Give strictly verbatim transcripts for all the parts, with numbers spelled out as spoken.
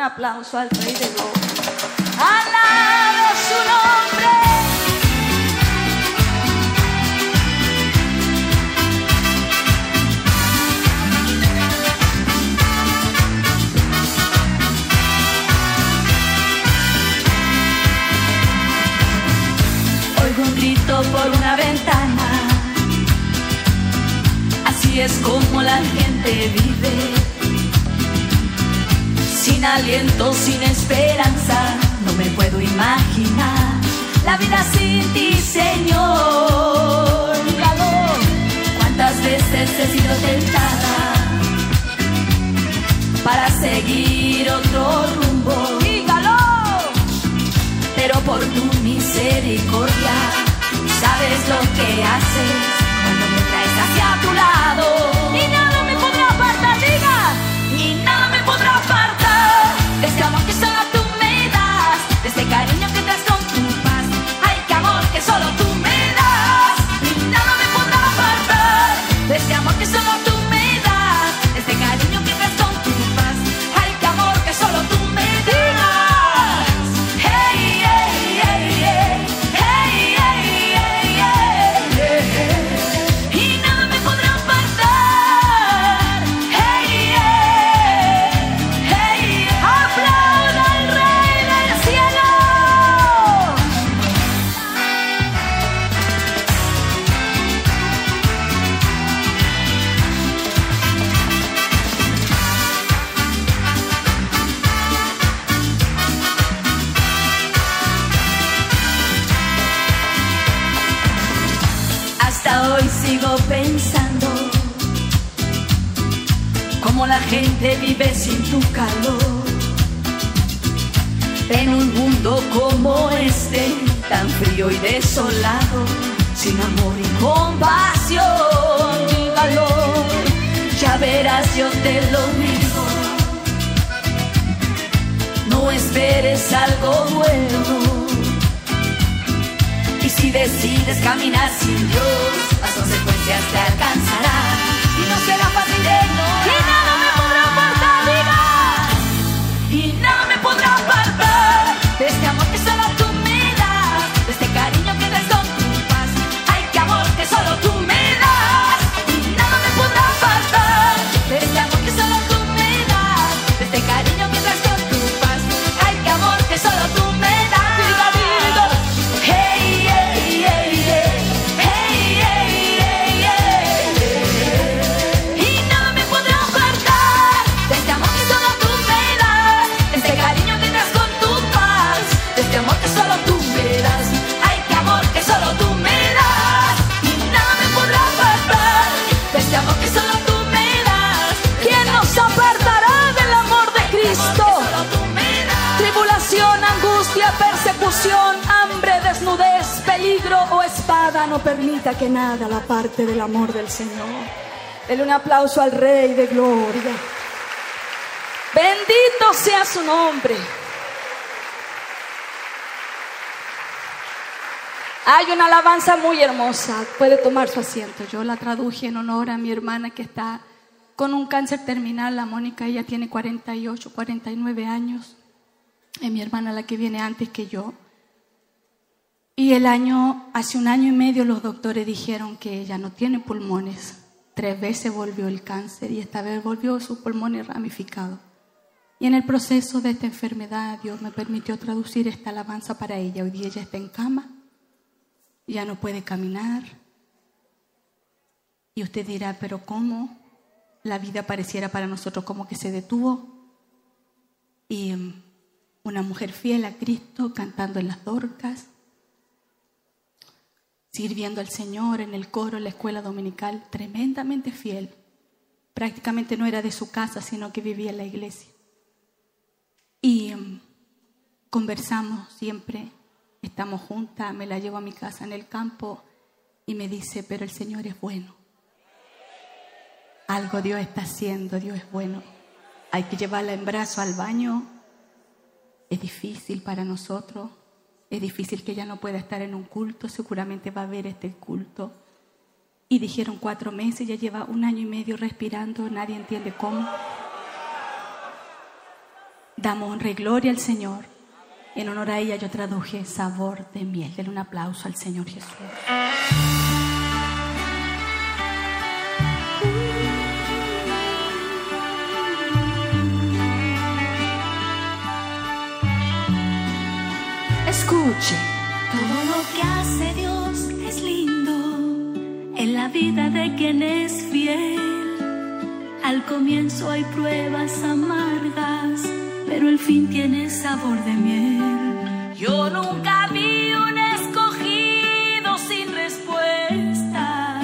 aplauso al Rey de Gloria. ¡Alabo su nombre! Oigo un grito por una ventana. Así es como la gente vive, sin aliento, sin esperanza. No me puedo imaginar la vida sin ti, Señor. Dígalo. Cuántas veces he sido tentada para seguir otro rumbo. Dígalo. Pero por tu misericordia sabes lo que haces cuando me traes hacia tu lado. Y nada me podrá apartar, diga. Y nada me podrá apartar de este amor que solo tú me das, de este cariño que traes con tu paz. Ay, qué amor que solo tú me das. Y nada me podrá apartar de este amor que solo tú me das, de este cariño que traes con tu paz. Ay, qué amor que solo tú me das. Hey, hey, hey, hey, hey, hey, hey, hey, hey. Y nada me podrá apartar. Hey, hey, hey, aplauda al Rey del cielo. Hasta hoy sigo pensando cómo la gente vive sin tu calor, en un mundo como este, tan frío y desolado, sin amor y compasión. Dígalo, ya verás, yo te lo digo. No esperes algo bueno. Y si decides caminar sin Dios, las consecuencias te alcanzarán y no será fácil de no. Y nada me podrá apartar, diga. Y nada me podrá apartar de este amor que solo tú me das, de este cariño que traes con tu paz. Ay, qué amor que solo tú me das. Y nada me podrá apartar de este amor que solo tú me das, de este cariño que traes con tu paz. Ay, qué amor que solo tú me das. Diga, diga. Hey, hey, hey, hey, hey, hey, hey, hey. Y nada me podrá apartar de este amor que solo tú me das, de este cariño que traes con tu paz, de este amor que solo tú me das. Ay, qué amor que solo tú me das. Y nada me podrá apartar de este amor que solo tú me das. ¿Quién nos apartará del amor de Cristo? Tribulación, angustia, persecución, hambre, desnudez, peligro o espada no permita que nada la parte del amor del Señor. Dele un aplauso al Rey de Gloria. Bendito sea su nombre. Hay una alabanza muy hermosa. Puede tomar su asiento. Yo la traduje en honor a mi hermana que está con un cáncer terminal, la Mónica. Ella tiene cuarenta y ocho, cuarenta y nueve años. Es mi hermana la que viene antes que yo. Y el año, hace un año y medio los doctores dijeron que ella no tiene pulmones. Tres veces volvió el cáncer y esta vez volvió sus pulmones ramificados. Y en el proceso de esta enfermedad Dios me permitió traducir esta alabanza para ella. Hoy día ella está en cama, ya no puede caminar. Y usted dirá, pero ¿cómo? La vida pareciera para nosotros como que se detuvo. Y una mujer fiel a Cristo, cantando en las Dorcas, sirviendo al Señor en el coro, en la escuela dominical, tremendamente fiel. Prácticamente no era de su casa, sino que vivía en la iglesia. Y um, conversamos siempre, estamos juntas, me la llevo a mi casa en el campo y me dice, pero el Señor es bueno. Algo Dios está haciendo, Dios es bueno. Hay que llevarla en brazos al baño. Es difícil para nosotros. Es difícil que ella no pueda estar en un culto. Seguramente va a ver este culto. Y dijeron cuatro meses. Ya lleva un año y medio respirando. Nadie entiende cómo. Damos honra y gloria al Señor. En honor a ella yo traduje sabor de miel. Denle un aplauso al Señor Jesús. Escuche. Todo lo que hace Dios es lindo en la vida de quien es fiel. Al comienzo hay pruebas amargas, pero el fin tiene sabor de miel. Yo nunca vi un escogido sin respuesta,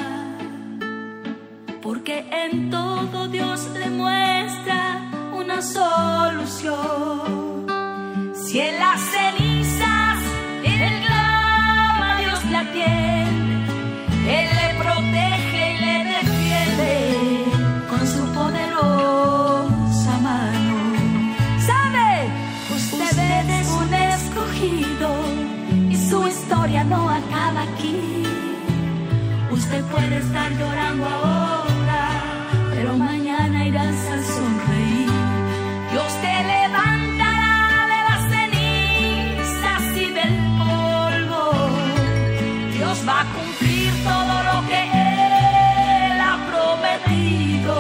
porque en todo Dios le muestra una solución. Si en las cenizas él clama, Dios le atiende, Él le protege y le defiende con su poderosa mano. ¿Sabe? Usted es un escogido y su historia no acaba aquí. Usted puede estar llorando ahora, pero mañana irás a sonreír. Dios te levantará de las cenizas y del polvo. Dios va a cumplir todo lo que Él ha prometido.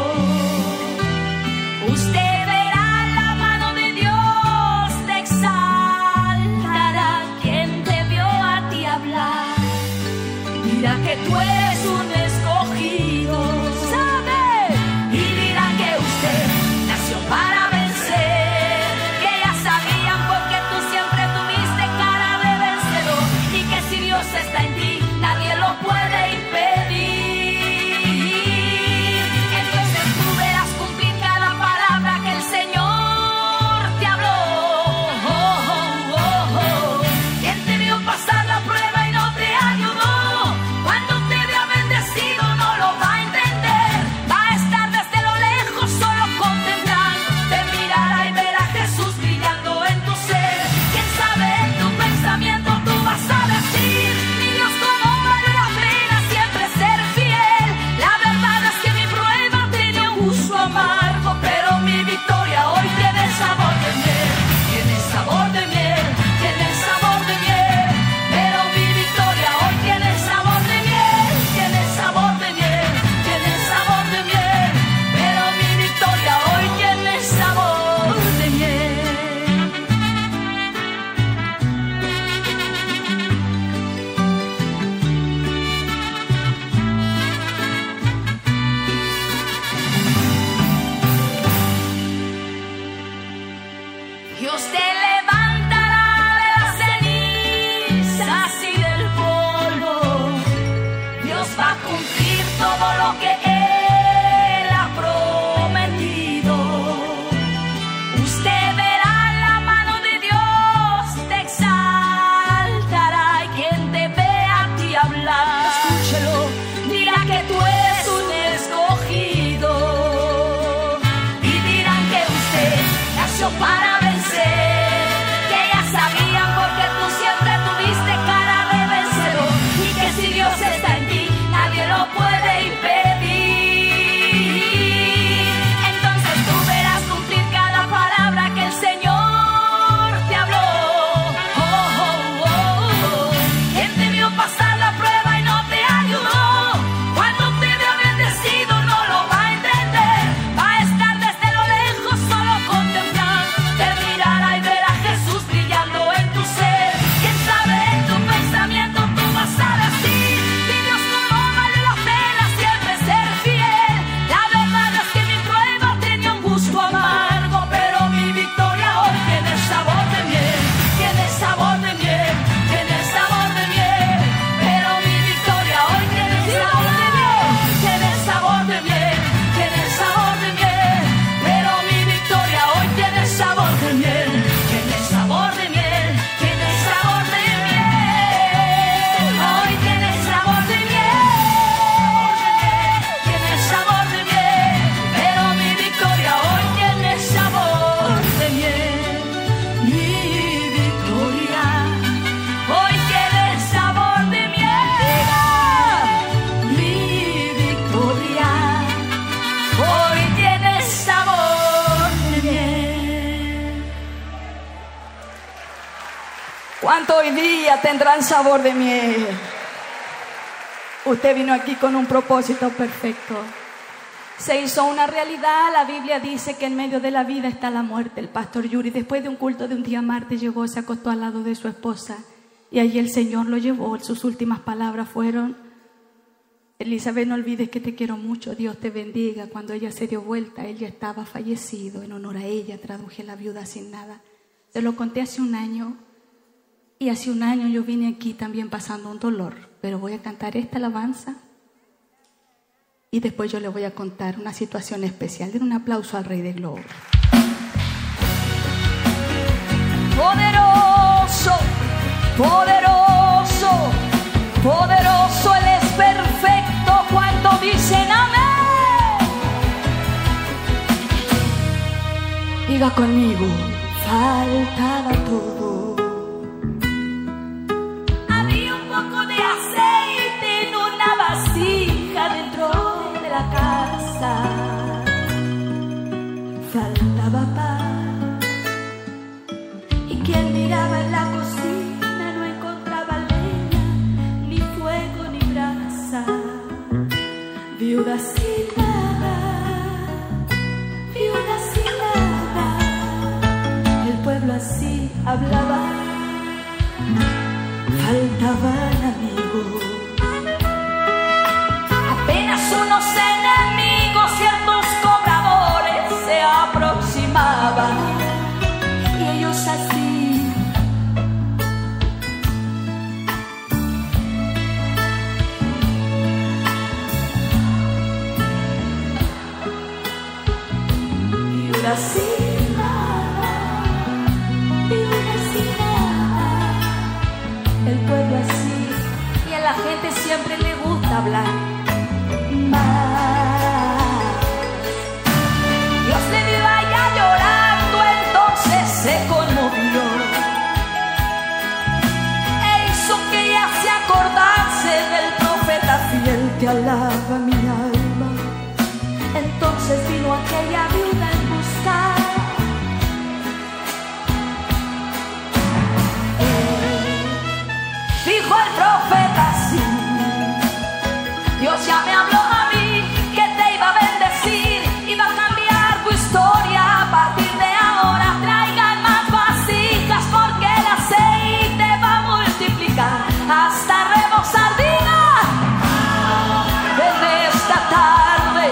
Usted verá la mano de Dios, te exaltará. Quien te vio a ti hablar, mira que tú eres un escogido, ¿sabe? Y dirá que usted ¿Cuánto hoy día tendrán sabor de miel? Usted vino aquí con un propósito perfecto. Se hizo una realidad. La Biblia dice que en medio de la vida está la muerte. El pastor Yuri, después de un culto de un día martes, llegó, se acostó al lado de su esposa y allí el Señor lo llevó. Sus últimas palabras fueron: Elizabeth, no olvides que te quiero mucho, Dios te bendiga. Cuando ella se dio vuelta, él ya estaba fallecido. En honor a ella traduje La viuda sin nada. Se lo conté hace un año y hace un año yo vine aquí también pasando un dolor, pero voy a cantar esta alabanza y después yo le voy a contar una situación especial. Den un aplauso al Rey de Gloria. Poderoso, poderoso, poderoso, Él es perfecto. Cuando dicen amén, diga conmigo: faltaba todo. había un poco de aceite en una vasija dentro de la casa. Faltaba pan, y quien miraba en la cocina no encontraba leña, ni fuego, ni brasa. Viuda sin nada, viuda sin nada. El pueblo así hablaba. Faltaban amigos. Apenas unos enemigos, ciertos cobradores se aproximaban. Y ellos así viuda sin nada, viuda sin nada. El pueblo así, Y a la gente siempre le gusta hablar. más. Dios le vio allá llorando, entonces se conmovió e hizo que ella se acordase del profeta fiel. Te alaba mi alma. Entonces vino aquella viuda en buscar. Dijo el profeta así: Dios ya me habló a mí que te iba a bendecir, iba a cambiar tu historia. A partir de ahora traigan más vasijas, porque el aceite va a multiplicar hasta rebosar. Diga en esta tarde: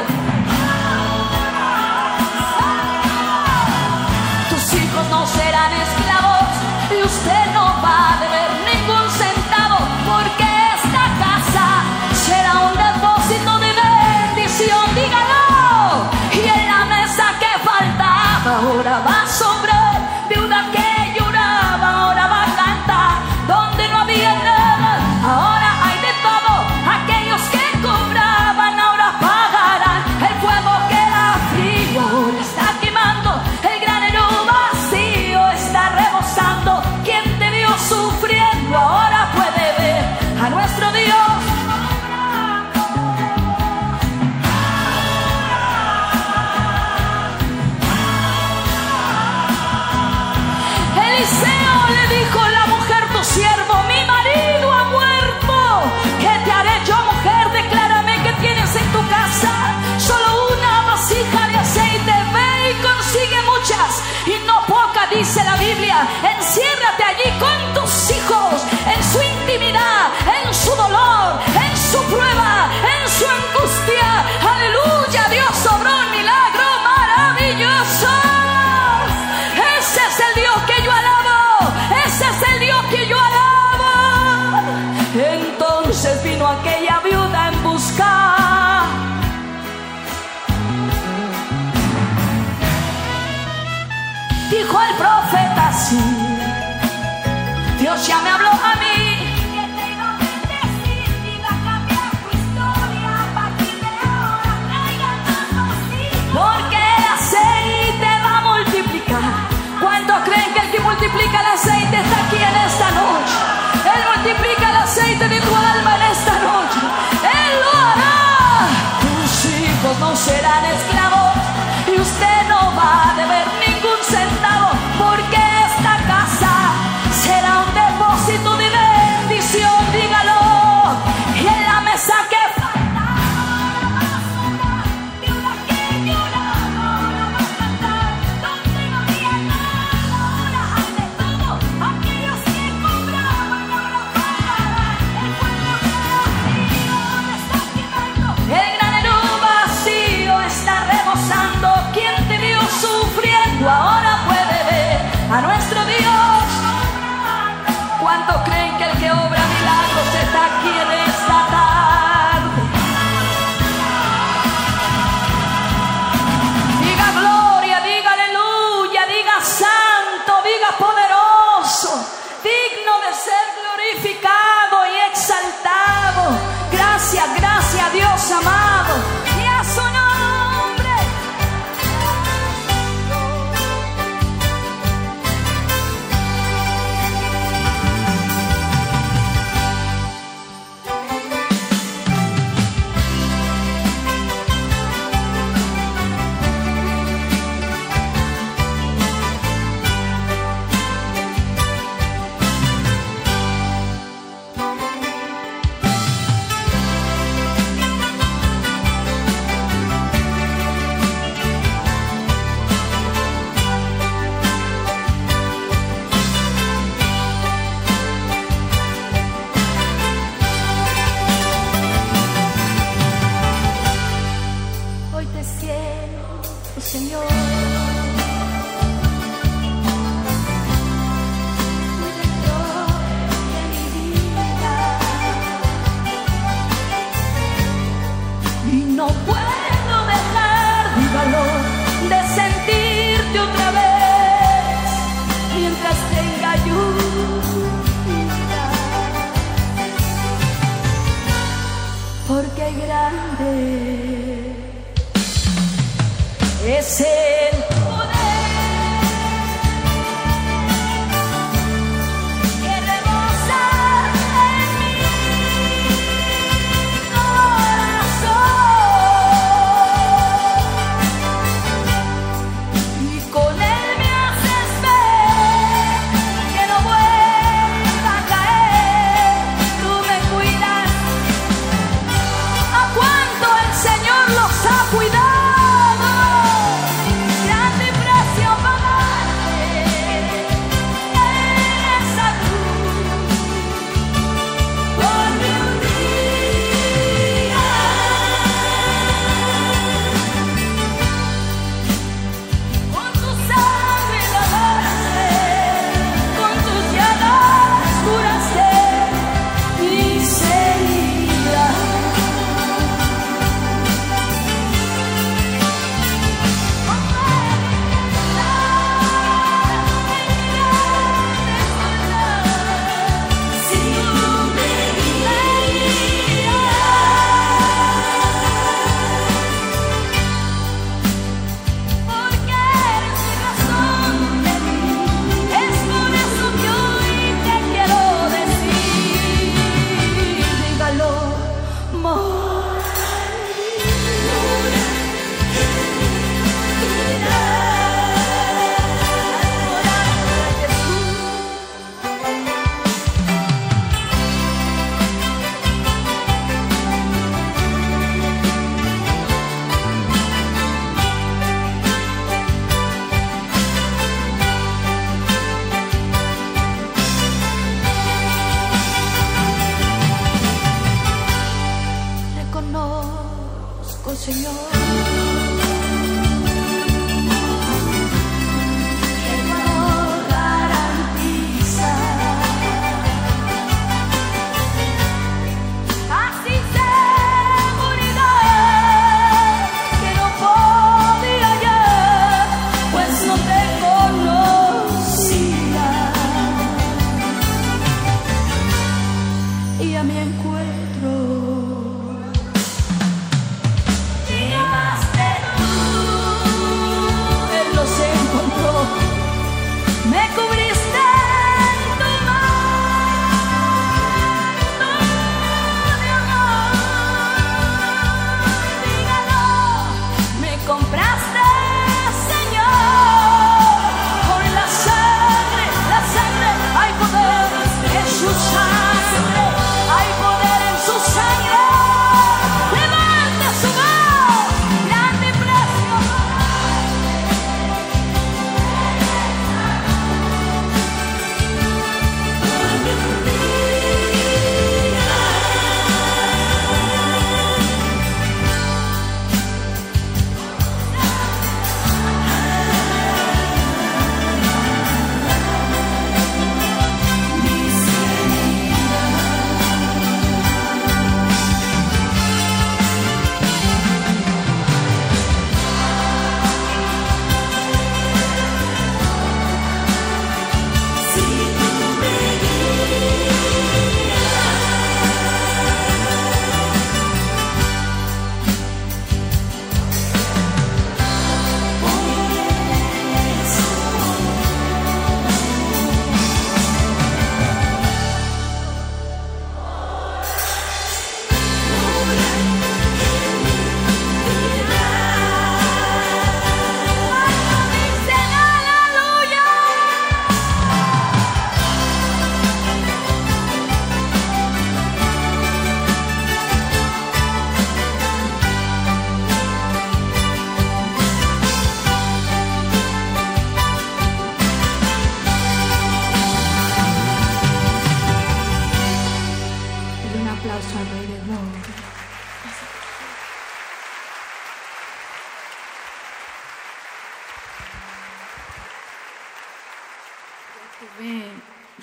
tus hijos no serán esclavos y usted no va a deber ningún centavo, porque esta casa será un depósito de bendición. Dígalo. Y en la mesa que faltaba ahora va a sobrar. Viuda que lloraba ahora va a cantar. Donde no había nada ahora hay de todo. Aquellos que cobraban ahora pagarán. El fuego que era frío ahora está quemando. El granero vacío está rebosando. Quien te vio sufriendo ahora puede ver a nuestro Dios. Eliseo le dijo a la mujer: tu siervo, mi marido ha muerto. ¿Qué te haré yo, mujer? Declárame que tienes en tu casa. Solo una vasija de aceite. Ve y consigue muchas y no pocas, dice la Biblia. Enciérrate allí con tus hijos, en su intimidad, en su dolor, en su prueba, en su angustia. Aleluya, Dios obró un milagro maravilloso. Ese es el Dios que yo alabo. Ese es el Dios que yo alabo. Entonces vino aquella viuda en busca. Dijo el profeta así: Dios ya me habló a mí que te iba a bendecir, iba a cambiar tu historia. A partir de ahora traigan más vasijas, porque el aceite va a multiplicar. ¿Cuántos creen que el que multiplica el aceite está aquí en esta noche? Él multiplica el aceite de tu alma en esta noche. Él lo hará. Tus hijos no serán esclavos y usted no va a deber ningún centavo, porque esta casa será un depósito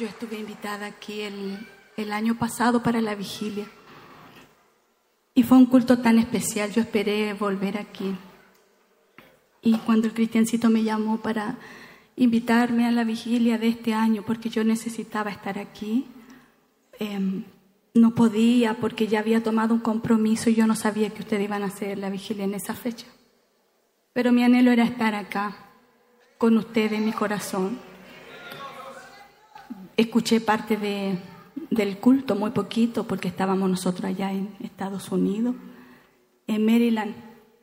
Yo estuve invitada aquí el, el año pasado para la vigilia. Y fue un culto tan especial, yo esperé volver aquí. Y cuando el Cristiancito me llamó para invitarme a la vigilia de este año, porque yo necesitaba estar aquí, eh, no podía porque ya había tomado un compromiso y yo no sabía que ustedes iban a hacer la vigilia en esa fecha. Pero mi anhelo era estar acá, con ustedes en mi corazón. Escuché parte de, del culto, muy poquito, porque estábamos nosotros allá en Estados Unidos, en Maryland.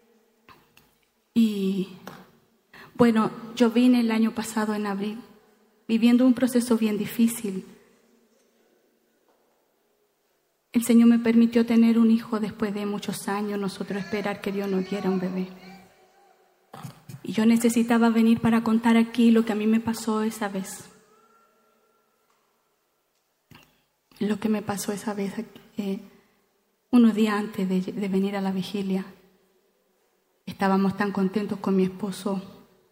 Y bueno, yo vine el año pasado en abril, viviendo un proceso bien difícil. El Señor me permitió tener un hijo después de muchos años, nosotros esperar que Dios nos diera un bebé. Y yo necesitaba venir para contar aquí lo que a mí me pasó esa vez. Lo que me pasó esa vez, eh, unos días antes de, de venir a la vigilia. Estábamos tan contentos con mi esposo.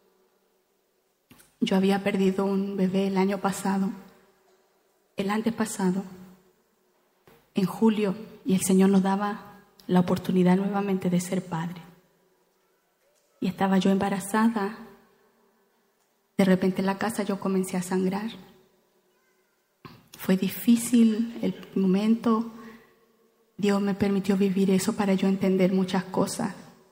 Yo había perdido un bebé el año pasado, el antepasado, en julio, y el Señor nos daba la oportunidad nuevamente de ser padre. Y estaba yo embarazada. De repente en la casa yo comencé a sangrar. Fue difícil el momento. Dios me permitió vivir eso para yo entender muchas cosas.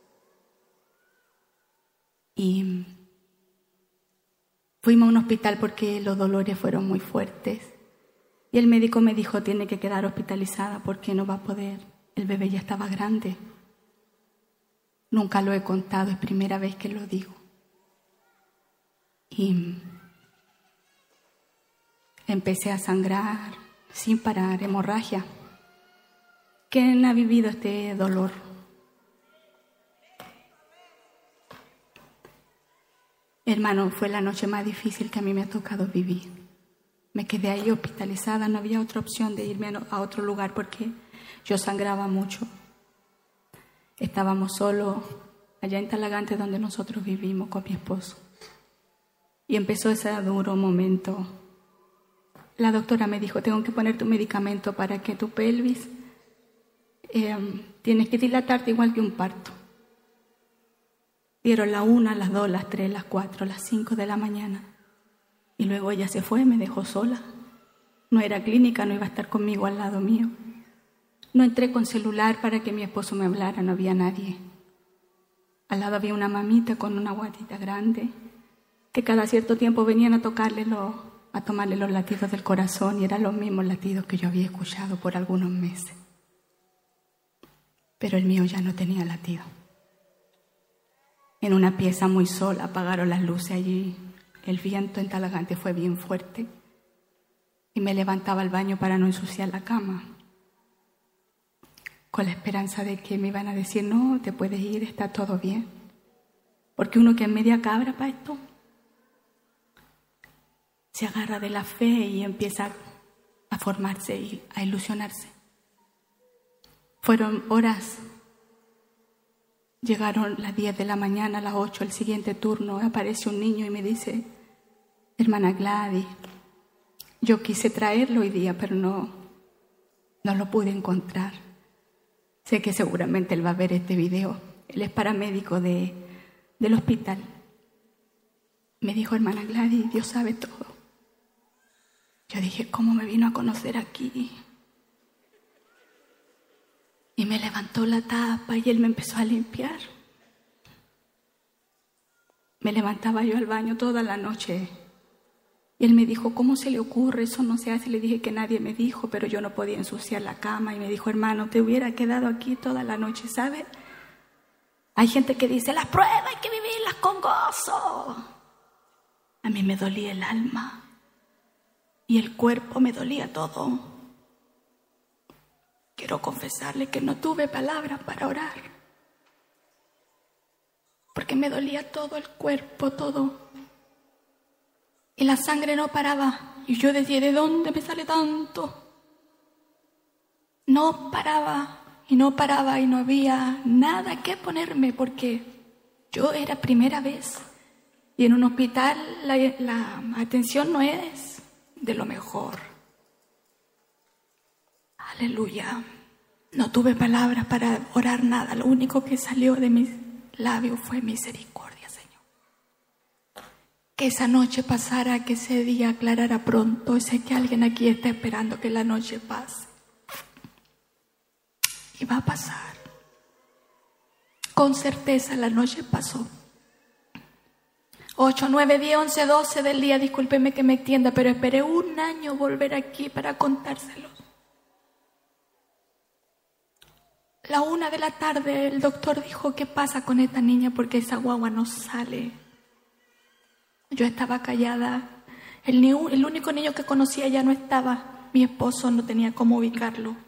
Y fuimos a un hospital porque los dolores fueron muy fuertes. Y el médico me dijo, tiene que quedar hospitalizada porque no va a poder. El bebé ya estaba grande. Nunca lo he contado, es primera vez que lo digo. Y empecé a sangrar sin parar, hemorragia. ¿Quién ha vivido este dolor? Hermano, fue la noche más difícil que a mí me ha tocado vivir. Me quedé ahí hospitalizada, no había otra opción de irme a otro lugar porque yo sangraba mucho. Estábamos solos allá en Talagante, donde nosotros vivimos con mi esposo. Y empezó ese duro momento. La doctora me dijo, tengo que poner tu medicamento para que tu pelvis eh, tienes que dilatarte igual que un parto. Dieron la una, las dos, las tres, las cuatro, las cinco de la mañana. Y luego ella se fue, me dejó sola. No era clínica, no iba a estar conmigo al lado mío. No entré con celular para que mi esposo me hablara, no había nadie. Al lado había una mamita con una guatita grande, que cada cierto tiempo venían a tocarle los, a tomarle los latidos del corazón, y eran los mismos latidos que yo había escuchado por algunos meses. Pero el mío ya no tenía latido. En una pieza muy sola, apagaron las luces allí. El viento en Talagante fue bien fuerte y me levantaba al baño para no ensuciar la cama, con la esperanza de que me iban a decir, no, te puedes ir, está todo bien. Porque uno que es media cabra para esto, se agarra de la fe y empieza a formarse y a ilusionarse. Fueron horas. Llegaron las diez de la mañana, a las ocho, el siguiente turno, aparece un niño y me dice, hermana Gladys, yo quise traerlo hoy día, pero no, no lo pude encontrar. Sé que seguramente él va a ver este video. Él es paramédico de, del hospital. Me dijo, hermana Gladys, Dios sabe todo. Yo dije, ¿cómo me vino a conocer aquí? Y me levantó la tapa y él me empezó a limpiar. Me levantaba yo al baño toda la noche. Y él me dijo, ¿cómo se le ocurre? Eso no se hace. Le dije que nadie me dijo, pero yo no podía ensuciar la cama. Y me dijo, hermano, te hubiera quedado aquí toda la noche, ¿sabes? Hay gente que dice, las pruebas hay que vivirlas con gozo. A mí me dolía el alma. Y el cuerpo me dolía todo. Quiero confesarle que no tuve palabras para orar. Porque me dolía todo el cuerpo, todo. Y la sangre no paraba. Y yo decía, ¿de dónde me sale tanto? No paraba, y no paraba, y no había nada que ponerme, porque yo era primera vez. Y en un hospital la, la atención no es de lo mejor. Aleluya. No tuve palabras para orar nada. Lo único que salió de mis labios fue misericordia, Señor. Que esa noche pasara, que ese día aclarara pronto. Sé que alguien aquí está esperando que la noche pase. Y va a pasar. Con certeza la noche pasó. ocho, nueve, diez, once, doce del día, discúlpeme que me extienda, pero esperé un año volver aquí para contárselos. La una de la tarde el doctor dijo, ¿qué pasa con esta niña? Porque esa guagua no sale. Yo estaba callada. El, ni- el único niño que conocía ya no estaba. Mi esposo no tenía cómo ubicarlo.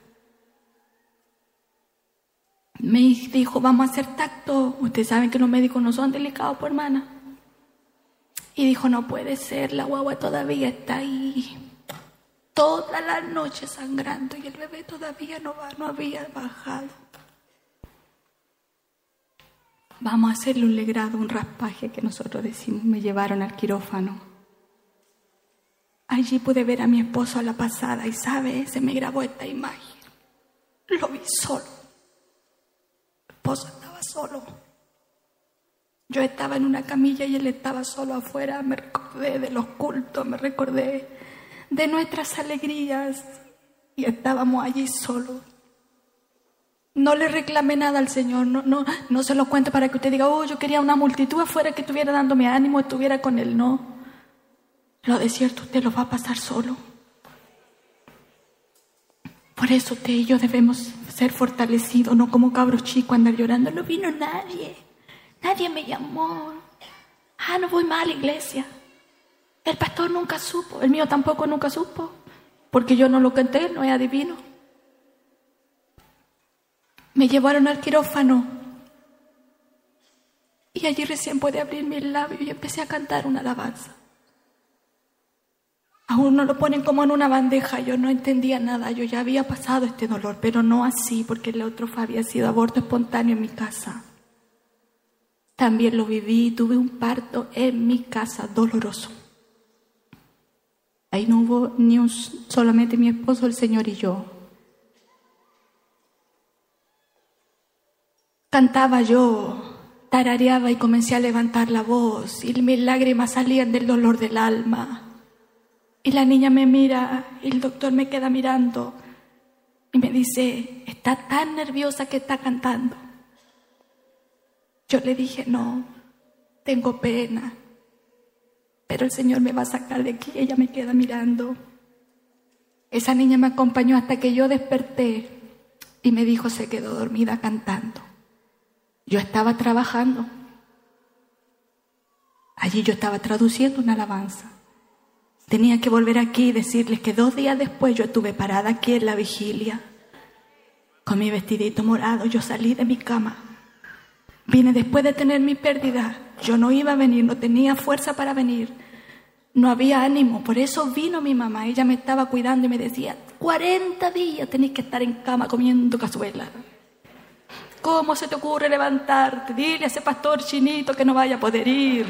Me dijo, vamos a hacer tacto. Ustedes saben que los médicos no son delicados, por hermana. Y dijo, no puede ser, la guagua todavía está ahí. Toda la noche sangrando y el bebé todavía no, va, no había bajado. Vamos a hacerle un legrado, un raspaje que nosotros decimos. Me llevaron al quirófano. Allí pude ver a mi esposo a la pasada y, ¿sabe? Se me grabó esta imagen. Lo vi solo. Mi esposo estaba solo. Yo estaba en una camilla y él estaba solo afuera. Me recordé de los cultos, me recordé de nuestras alegrías y estábamos allí solos. No le reclamé nada al Señor, no, no, no se lo cuento para que usted diga, oh, yo quería una multitud afuera que estuviera dándome ánimo, estuviera con él. No, lo de cierto usted lo va a pasar solo. Por eso usted y yo debemos ser fortalecidos, no como cabros chicos andar llorando. No vino nadie, nadie me llamó. Ah, no voy más a la iglesia. El pastor nunca supo, el mío tampoco nunca supo, porque yo no lo canté, no es adivino. Me llevaron al quirófano y allí recién pude abrir mis labios y empecé a cantar una alabanza. A uno lo ponen como en una bandeja, yo no entendía nada, yo ya había pasado este dolor, pero no así, porque el otro había sido aborto espontáneo en mi casa. También lo viví, tuve un parto en mi casa doloroso. Ahí no hubo ni un, solamente mi esposo, el Señor y yo. Cantaba yo, tarareaba y comencé a levantar la voz y mis lágrimas salían del dolor del alma. Y la niña me mira y el doctor me queda mirando y me dice, está tan nerviosa que está cantando. Yo le dije, no, tengo pena, pero el Señor me va a sacar de aquí. Ella me queda mirando. Esa niña me acompañó hasta que yo desperté y me dijo, se quedó dormida cantando. Yo estaba trabajando. Allí yo estaba traduciendo una alabanza. Tenía que volver aquí y decirles que dos días después yo estuve parada aquí en la vigilia. Con mi vestidito morado, yo salí de mi cama. Vine después de tener mi pérdida. Yo no iba a venir, no tenía fuerza para venir. No había ánimo, por eso vino mi mamá. Ella me estaba cuidando y me decía, cuarenta días tenés que estar en cama comiendo cazuela. ¿Cómo se te ocurre levantarte? Dile a ese pastor chinito que no vaya a poder ir.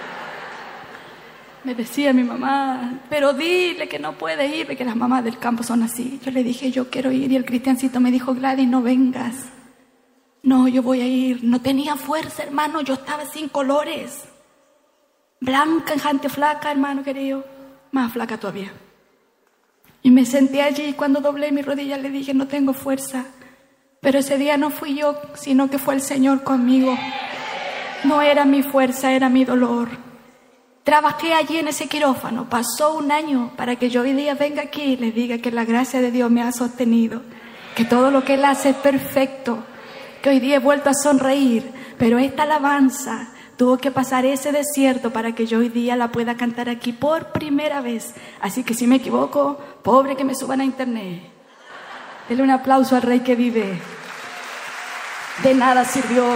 Me decía mi mamá, pero dile que no puede ir, porque las mamás del campo son así. Yo le dije, yo quiero ir, y el cristiancito me dijo, Gladys, no vengas. No, yo voy a ir. No tenía fuerza, hermano, yo estaba sin colores. Blanca, enjante, flaca, hermano querido, más flaca todavía. Y me senté allí y cuando doblé mi rodilla le dije, no tengo fuerza. Pero ese día no fui yo, sino que fue el Señor conmigo. No era mi fuerza, era mi dolor. Trabajé allí en ese quirófano, pasó un año para que yo hoy día venga aquí y les diga que la gracia de Dios me ha sostenido, que todo lo que Él hace es perfecto, que hoy día he vuelto a sonreír, pero esta alabanza tuvo que pasar ese desierto para que yo hoy día la pueda cantar aquí por primera vez. Así que si me equivoco, pobre que me suban a internet. Denle un aplauso al Rey que vive. De nada sirvió.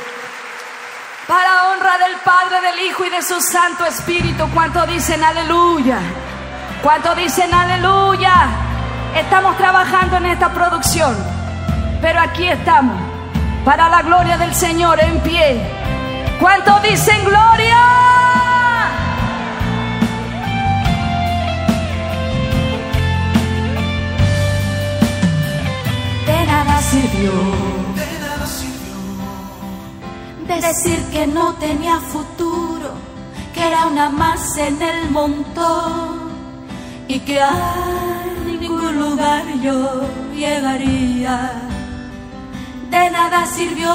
Para honra del Padre, del Hijo y de su Santo Espíritu, ¿cuánto dicen aleluya? ¿Cuánto dicen aleluya? Estamos trabajando en esta producción, pero aquí estamos, para la gloria del Señor, en pie. ¿Cuánto dicen gloria? sirvió. De nada sirvió. Decir que no tenía futuro, que era una más en el montón y que a ningún lugar yo llegaría. De nada sirvió.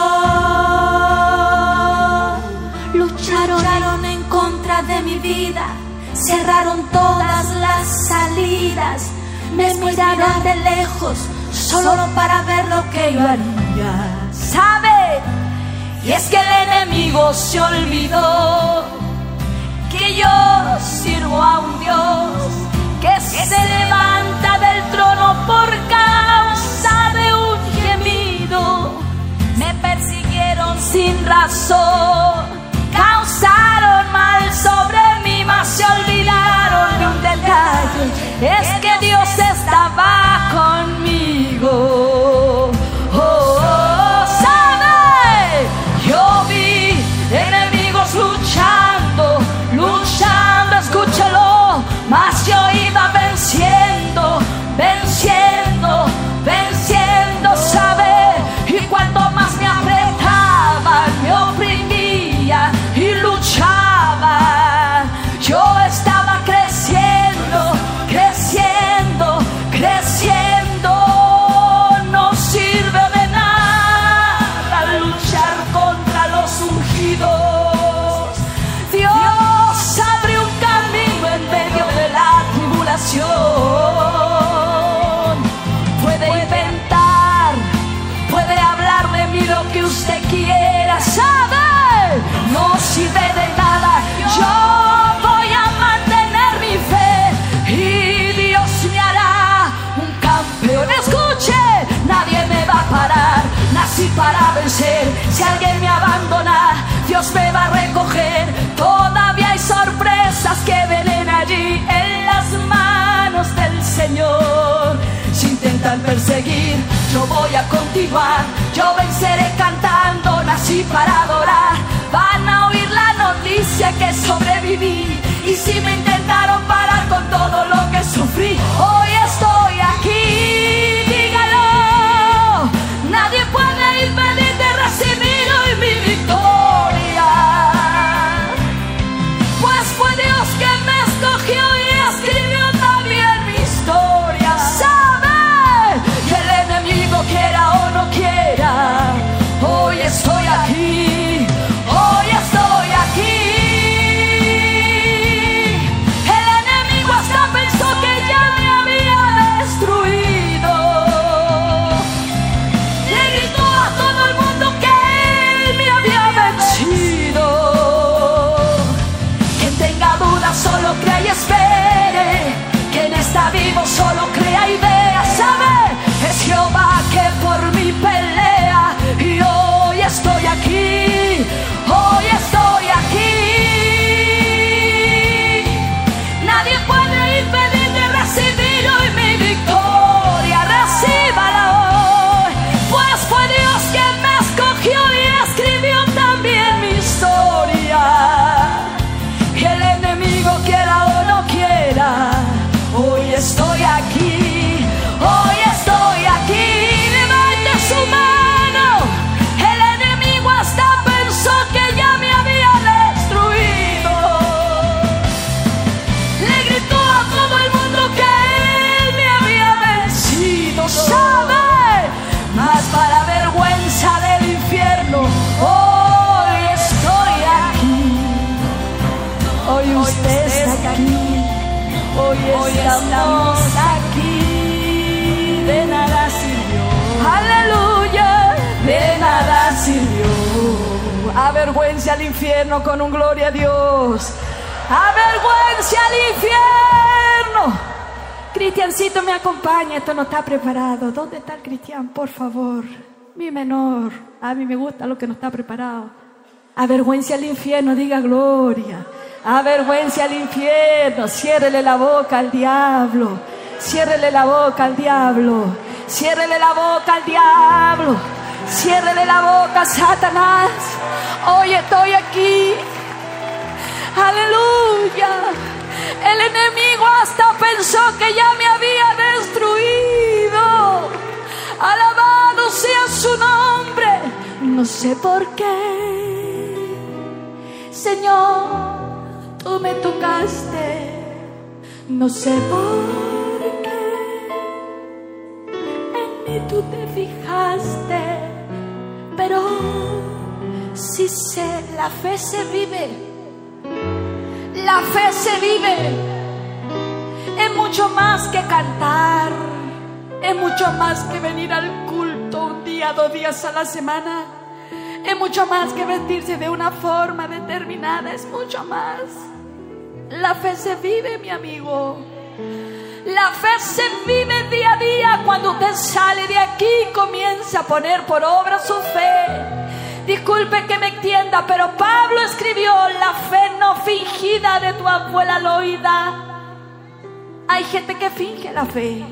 Lucharon, lucharon en contra de mi vida, cerraron todas las salidas, me miraron de lejos solo para ver lo que yo haría. ¿Sabe? Y es que el enemigo se olvidó que yo sirvo a un Dios que se levanta del trono por causa de un gemido. Me persiguieron sin razón, causaron mal sobre mí, mas se olvidaron de un detalle: es que Dios estaba conmigo. Oh, oh, ¿sabe? Yo vi enemigos luchando, luchando, escúchalo, mas yo iba venciendo, venciendo, venciendo, ¿sabe? Y cuanto más me apretaban, me oprimían y luchaba, yo estaba creciendo, creciendo, creciendo. No sirve de nada luchar contra los ungidos. Dios abre un camino en medio de la tribulación. Puede inventar, puede hablar de mí lo que usted quiera, ¿sabe? No sirve de nada. Yo voy a mantener mi fe y Dios me hará un campeón. Escuche, nadie me va a parar. Nací para vencer. Si alguien me abandona, Dios me va a recoger. Todavía hay sorpresas que vienen allí en las manos del Señor. Si intentan perseguir, yo voy a continuar. Yo venceré cantando. Nací para adorar. Van a oír la noticia que sobreviví. Y si me intentaron parar con todo lo que sufrí, hoy estoy aquí. Dígalo. Nadie puede impedir de recibir hoy mi victoria, pues fue Dios que me escogió y escribió también mi historia. ¿Sabe? Y el enemigo quiera o no quiera, hoy estoy aquí, hoy estoy aquí. El enemigo hasta pensó que ya me había destruido. Le gritó a todo el mundo que él me había vencido. Quien tenga dudas solo crea y espere, quien está vivo solo crea y vea. ¿Sabe? Es Jehová que por mí pelea y hoy estoy aquí, hoy estoy aquí. Nadie puede impedir de recibir hoy mi victoria. Recíbala hoy, pues fue Dios quien me escogió y escribió también mi historia. Y el enemigo quiera o no quiera, hoy estoy aquí, hoy estoy aquí. Levante su mano. El enemigo hasta pensó que ya me había destruido. Le gritó a todo el mundo que él me había vencido. ¿Sabe? Mas para vergüenza del infierno, hoy estoy aquí. Hoy usted está aquí. Hoy estamos aquí. De nada sirvió. Aleluya. De nada sirvió. Avergüence al infierno con un gloria a Dios. Avergüence al infierno. Cristiancito, me acompaña. Esto no está preparado. ¿Dónde está el Cristian? Por favor. Mi menor. A mí me gusta lo que no está preparado. Avergüence al infierno. Diga gloria. Avergüence al infierno. Ciérrele la boca al diablo. Ciérrele la boca al diablo. Ciérrele la boca al diablo. Ciérrele la boca a Satanás. Hoy estoy aquí. Aleluya. El enemigo hasta pensó que ya me había destruido. Alabado sea su sé por qué, Señor, tú me tocaste. No sé por qué en mí tú te fijaste, pero sí sé, la fe se vive. La fe se vive. Es mucho más que cantar, es mucho más que venir al culto un día, dos días a la semana, es mucho más que vestirse de una forma determinada, es mucho más. La fe se vive, mi amigo. La fe se vive día a día. Cuando usted sale de aquí y comienza a poner por obra su fe. Disculpe que me entienda, pero Pablo escribió: la fe no fingida de tu abuela Loida. Hay gente que finge la fe.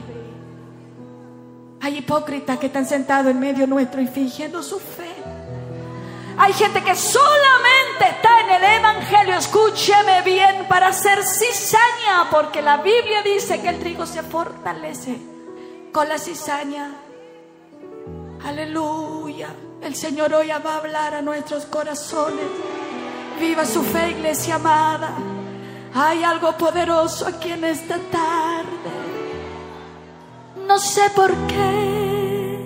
Hay hipócritas que están sentados en medio nuestro y fingiendo su fe. Hay gente que solamente está en el evangelio, escúcheme bien, para hacer cizaña, porque la Biblia dice que el trigo se fortalece con la cizaña. Aleluya. El Señor hoy va a hablar a nuestros corazones. Viva su fe, iglesia amada. Hay algo poderoso aquí en esta tarde. No sé por qué,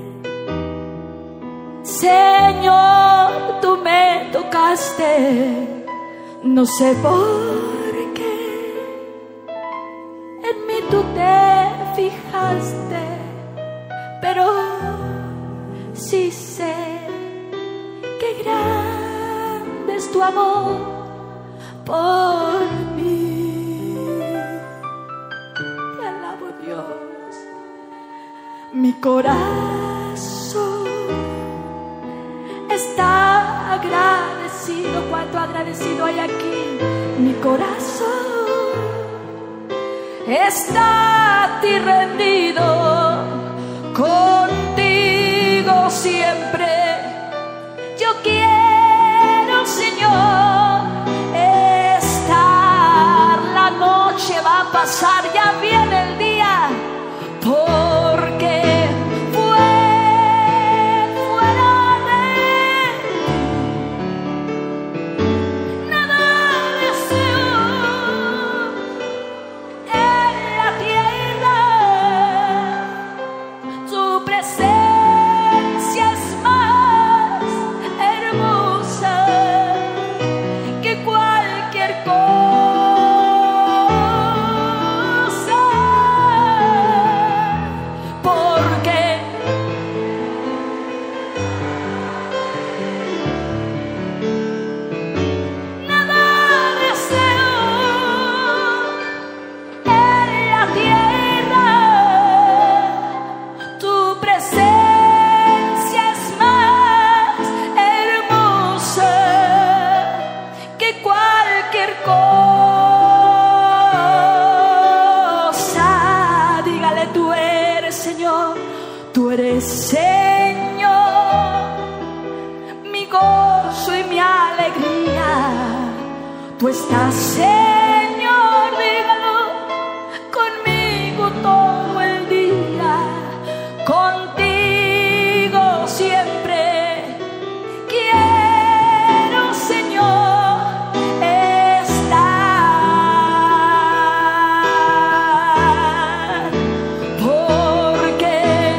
Señor, tú me tocaste. No sé por qué en mí tú te fijaste, pero sí sé que grande es tu amor por mí. Te alabo, Dios. Mi corazón está agradecido. ¿Cuánto agradecido hay aquí? Mi corazón está a ti rendido. Contigo siempre yo quiero, Señor, estar. La noche va a pasar, ya viene el día, porque tú estás, Señor, dígalo conmigo todo el día. Contigo siempre quiero, Señor, estar, porque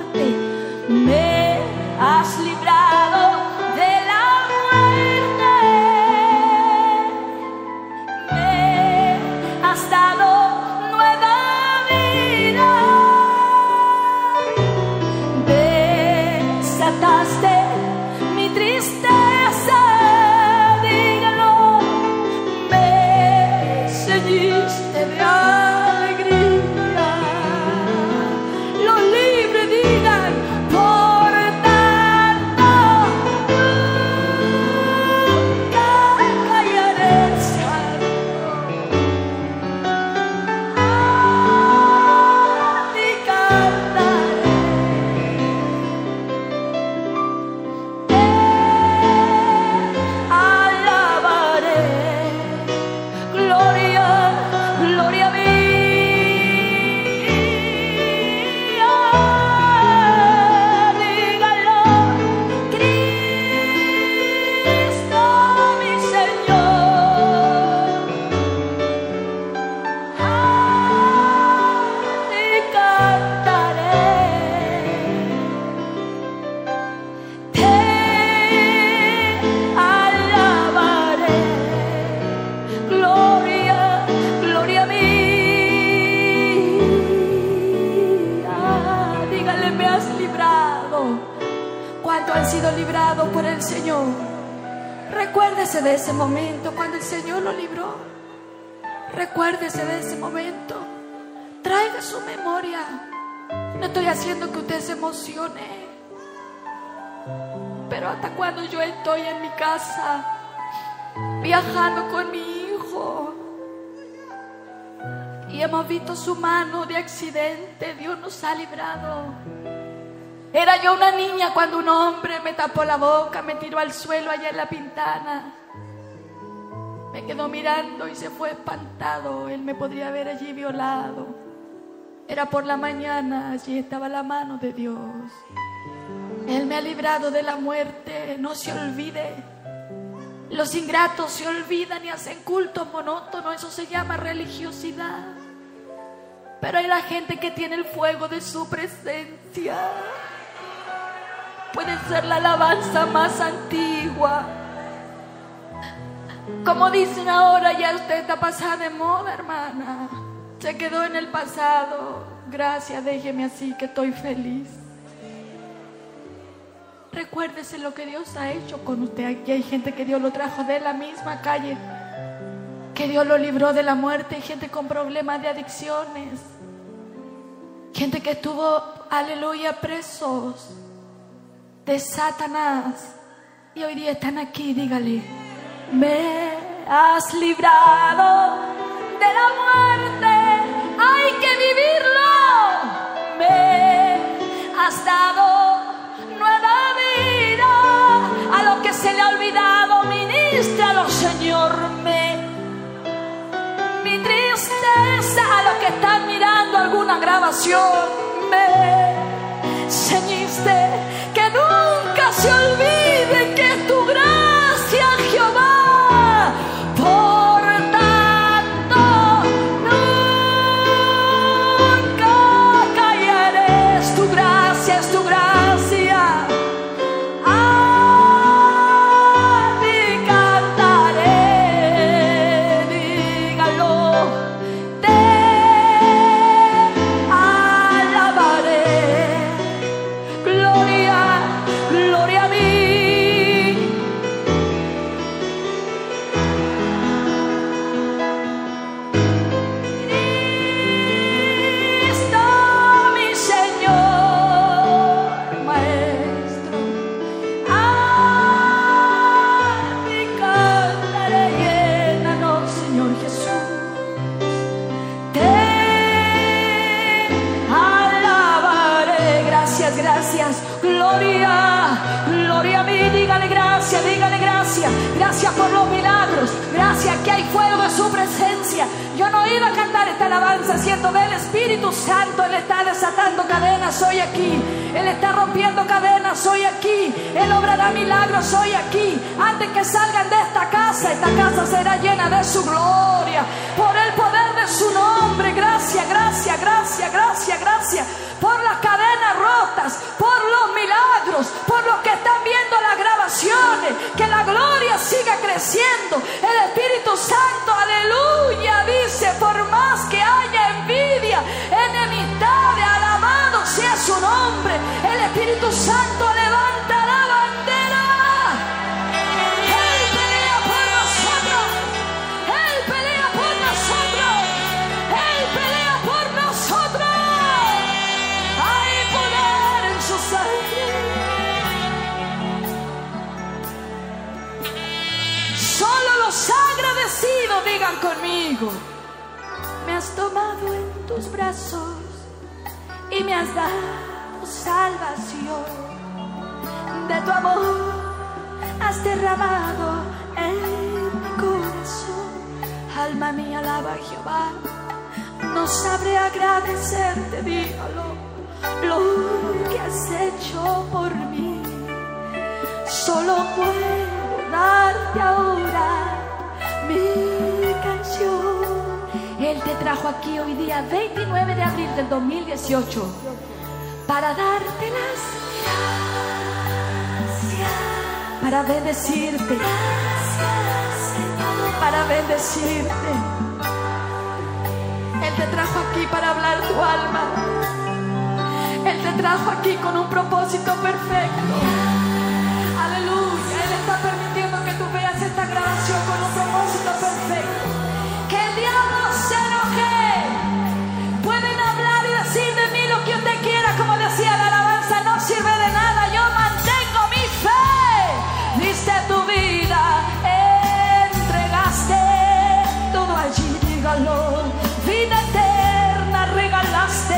me has librado de la muerte. librado? ¿Cuántos han sido librados por el Señor? Recuérdese de ese momento cuando el Señor lo libró. Recuérdese de ese momento. Traiga su memoria. No estoy haciendo que usted se emocione, pero hasta cuando yo estoy en mi casa viajando con mi hijo y hemos visto su mano de accidente, Dios nos ha librado. Era yo una niña cuando un hombre me tapó la boca, me tiró al suelo allá en la Pintana. Me quedó mirando y se fue espantado. Él me podría haber allí violado. Era por la mañana, allí estaba la mano de Dios. Él me ha librado de la muerte. No se olvide. Los ingratos se olvidan y hacen cultos monótonos. Eso se llama religiosidad. Pero hay la gente que tiene el fuego de su presencia. Puede ser la alabanza más antigua. Como dicen ahora, ya usted está pasada de moda, hermana. Se quedó en el pasado. Gracias, déjeme así que estoy feliz. Recuérdese lo que Dios ha hecho con usted. Aquí hay gente que Dios lo trajo de la misma calle, que Dios lo libró de la muerte. Hay gente con problemas de adicciones, gente que estuvo, aleluya, presos de Satanás, y hoy día están aquí. Dígale: me has librado de la muerte, hay que vivirlo. Me has dado nueva vida, a lo que se le ha olvidado, ministralo, Señor. Me, mi tristeza, a los que están mirando alguna grabación, me ceñiste, que nunca se olvide que es tu gracia, Jehová. Por tanto, nunca callaré. Es tu gracia, es tu gracia. A ti cantaré, dígalo. Te alabaré. Gloria, gloria a mí. Cristo, mi Señor, Maestro, a ti cantaré. Llénanos, Señor Jesús. Te alabaré. Gracias, gracias. Gloria, gloria a mí. Dígale gracias, dígale gracias. Gracias por los milagros. Gracias que hay fuego de su presencia. Yo no iba a cantar esta alabanza siendo del Espíritu Santo. Él está desatando cadenas hoy aquí. Él está rompiendo cadenas hoy aquí. Él obrará milagros hoy aquí. Antes que salgan de esta casa, esta casa será llena de su gloria, por el poder de su nombre. Gracias, gracias, gracias, gracias, gracias por las cadenas rotas, por los milagros, por los que están viendo las grabaciones. Que la gloria siga creciendo. El Espíritu Santo, aleluya, dice: por más que haya envidia, enemistad, alabado sea su nombre. El Espíritu Santo levanta la bandera. Él pelea por nosotros. Él pelea por nosotros. Él pelea por nosotros. Hay poder en su sangre. Solo los agradecidos digan conmigo: me has tomado en tus brazos y me has dado salvación. De tu amor has derramado en mi corazón. Alma mía, alaba a Jehová. No sabré agradecerte, dígalo, lo que has hecho por mí. Solo puedo darte ahora mi canción. Él te trajo aquí hoy día, veintinueve de abril del dos mil dieciocho, para darte las gracias, para bendecirte, para bendecirte. Él te trajo aquí para hablar tu alma. Él te trajo aquí con un propósito perfecto. Aleluya. Él está permitiendo que tú veas esta grabación con un propósito perfecto. Que el diablo se enoje. Pueden hablar y decir de mí lo que usted quiera, como decía la alabanza, no sirve de nada. Yo mantengo mi fe. Diste tu vida, entregaste todo allí, dígalo. Vida eterna regalaste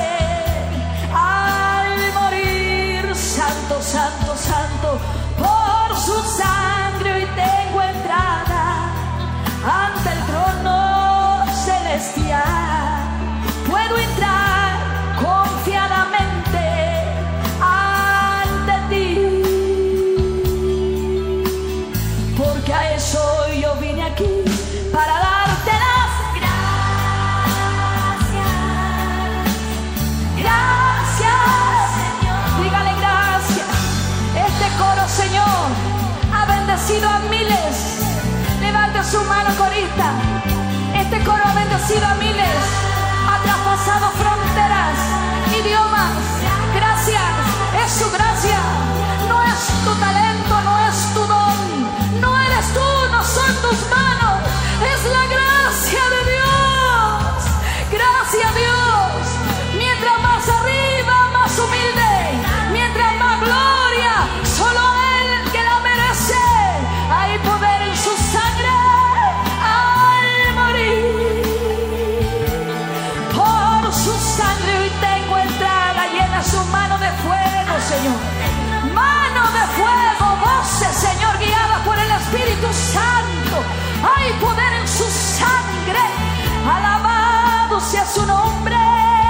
al morir, santo, santo, santo. Por su sangre hoy tengo entrada ante el trono celestial. Puedo entrar confiadamente ante ti, porque a eso yo vine aquí, para darte las gracias. Gracias, Señor. Dígale gracias. Este coro, Señor, ha bendecido a miles. Levante su mano, corista. Este coro ha bendecido a miles. Ha traspasado fronteras, idiomas. Gracias, es su gracia. No es tu talento, no es tu don. No eres tú, no son tus manos. Es la gracia de Dios. Gracias, Dios. Mientras más arriba, más humilde. Mientras más gloria, solo Él que la merece. Hay poder en su sangre al morir. Por su sangre hoy tengo entrada. Llena su mano de fuego, Señor. Mano de fuego, voces, Señor, guiadas por el Espíritu Santo. Hay poder en su sangre. Alabado sea su nombre.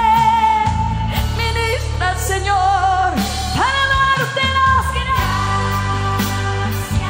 Ministra, Señor, para darte las gracias.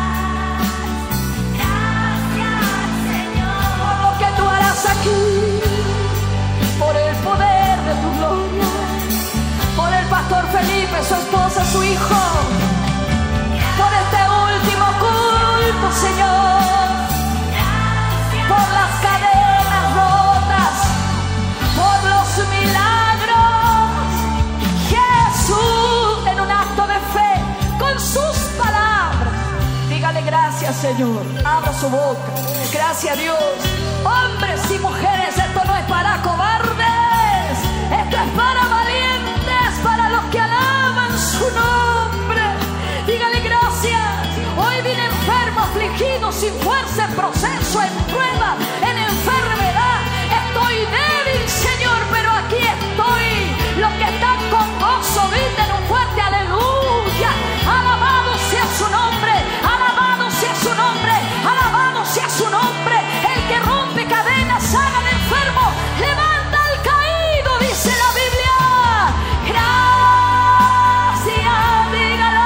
Gracias, Señor, por lo que tú harás aquí, por el poder de tu gloria, por el pastor Felipe, su esposa, su hijo, por este último culto, Señor, por las cadenas rotas, por los milagros. Jesús, en un acto de fe, con sus palabras, dígale gracias, Señor. Abra su boca. Gracias, Dios. Hombres y mujeres, esto no es para cobardes, esto es para valientes, para los que alaban su nombre. Dígale gracias. Hoy vine enfermo, afligido, sin fuerza, en proceso, en prueba, en enfermedad. Estoy débil, Señor, pero aquí estoy. Los que están con gozo, griten un fuerte aleluya. Alabado sea su nombre, alabado sea su nombre, alabado sea su nombre. El que rompe cadenas, sana al enfermo, levanta al caído, dice la Biblia. Gracias, dígalo.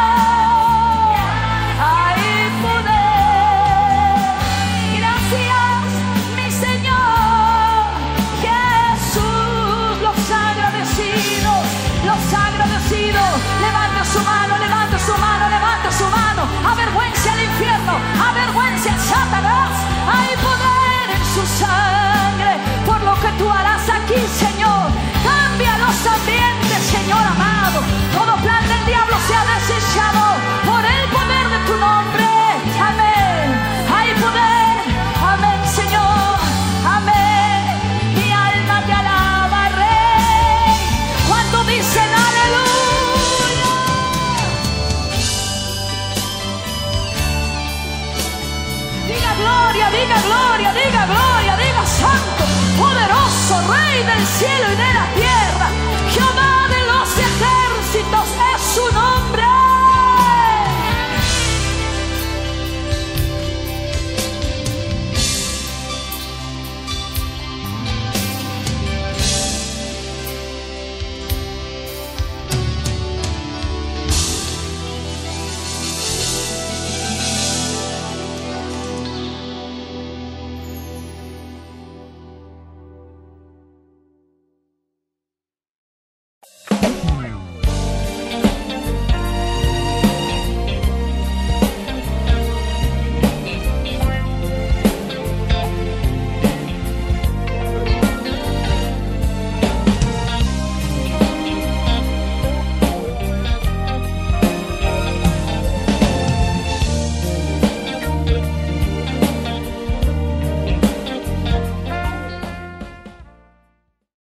Hay poder. Gracias, mi Señor Jesús. Los agradecidos, los agradecidos. Levante su mano, levante su mano, levante su mano. Avergüence al infierno, avergüence a Satanás. Hay poder en su sangre por lo que tú harás aquí, Señor. Cambia los ambientes, Señor amado. Todo plan del diablo se ha desechado por el poder de tu nombre. Amén. Hay poder. Amén, Señor. Amén. Mi alma te alaba, Rey. Cuando dicen aleluya. Diga gloria, diga gloria, diga gloria, diga santo, poderoso, Rey del cielo y de la tierra.